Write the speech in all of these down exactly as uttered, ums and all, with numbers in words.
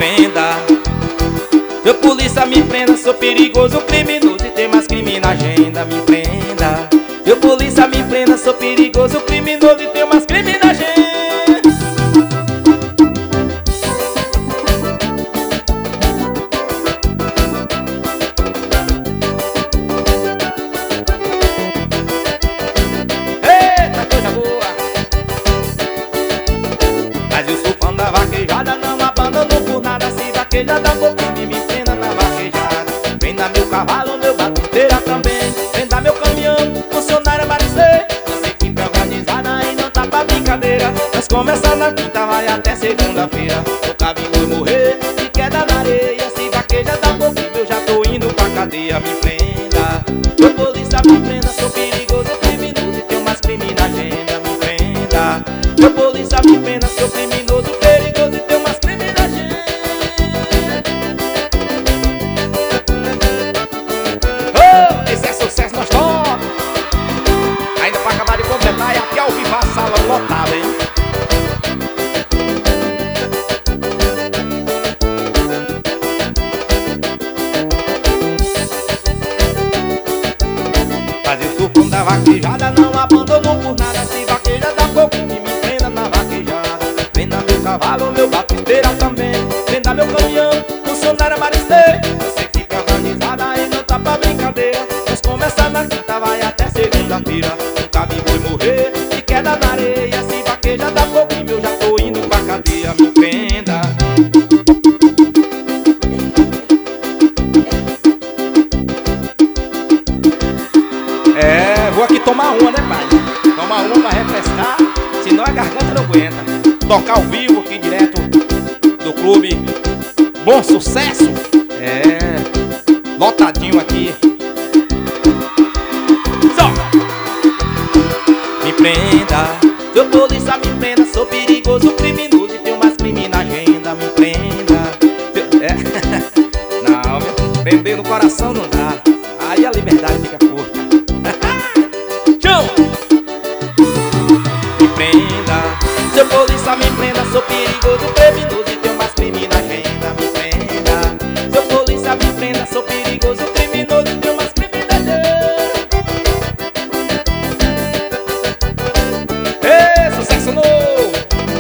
prenda. Seu polícia me prenda, sou perigoso, criminoso e tem mais crime na agenda. Me prenda. Seu polícia me prenda, sou perigoso, criminoso e tem mais crime na agenda. Eita, coisa boa. Mas eu sou fã da vaquejada, não abandono por nada. Se vaqueja dá pouquinho e me prenda na vaquejada. Prenda meu cavalo, meu batisteira também. Prenda meu caminhão, funcionária Maricê. Nossa equipe é organizada e não tá pra brincadeira. Nós começa na quinta, vai até segunda-feira. O cabinho vai morrer de queda na areia. Se vaqueja dá pouquinho, eu já tô indo pra cadeia. Me prenda, meu polícia me prenda, sou perigoso, criminoso e tenho mais crime na agenda. Me prenda, meu polícia me prenda, sou criminoso, perigoso e tenho mais crime na agenda. Oh, esse é sucesso, nós toca. Ainda pra acabar de completar e aqui ao vivo a sala lotada, hein? Mas eu sou fã da vaquejada, não abandono por nada. Se vaqueja dá pouquinho e me prenda na vaquejada. Prenda meu cavalo, meu batisteira também. Prenda meu caminhão, funcionária Maricê. Nossa equipe é organizada e não tá pra brincadeira. Nós começa na quinta, vai até segunda-feira. Um cabinho vai morrer de queda na areia. Se vaqueja dá pouquinho, eu já tô indo pra cadeia. Me prenda. É, vou aqui tomar uma, né, pai? Tomar uma pra refrescar, senão a garganta não aguenta. Tocar ao vivo aqui direto do clube Bom Sucesso. É, lotadinho aqui. Só. Me prenda, seu polícia me prenda, sou perigoso, criminoso e tenho mais crime na agenda. Me prenda. É. Não, meu, prender no coração não dá. Aí a liberdade fica curta. Me prenda, seu polícia me prenda, sou perigoso, criminoso e tenho mais crime na agenda. Me prenda, seu polícia me prenda, sou perigoso, criminoso e tenho mais crime na agenda. Ê, sucesso novo!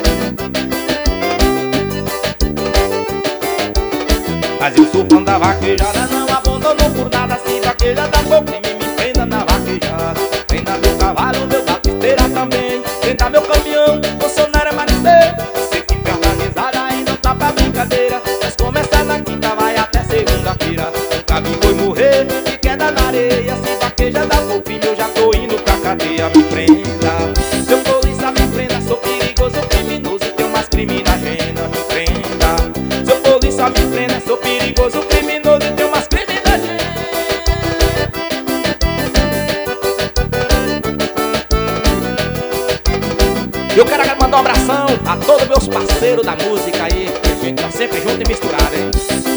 Mas eu sou fã da vaquejada, não abandono por nada. Se vaqueja dá pouquinho e me prenda na vaquejada. Prenda meu cavalo, meu batisteira também. Prenda meu caminhão, funcionária Maricê. Nossa equipe é organizada e não tá pra brincadeira. Nós começa na quinta, vai até segunda-feira. O cabinho vai morrer de queda na areia. Se vaqueja dá pouquinho, eu já tô indo pra cadeia. Me prenda, seu polícia me prenda, sou perigoso, criminoso e tenho mais crime na agenda. Me prenda, seu polícia me prenda, sou perigoso, criminoso e tenho mais crime na agenda. Eu quero mandar um abração a todos meus parceiros da música aí, que a gente tá sempre junto e misturado, hein?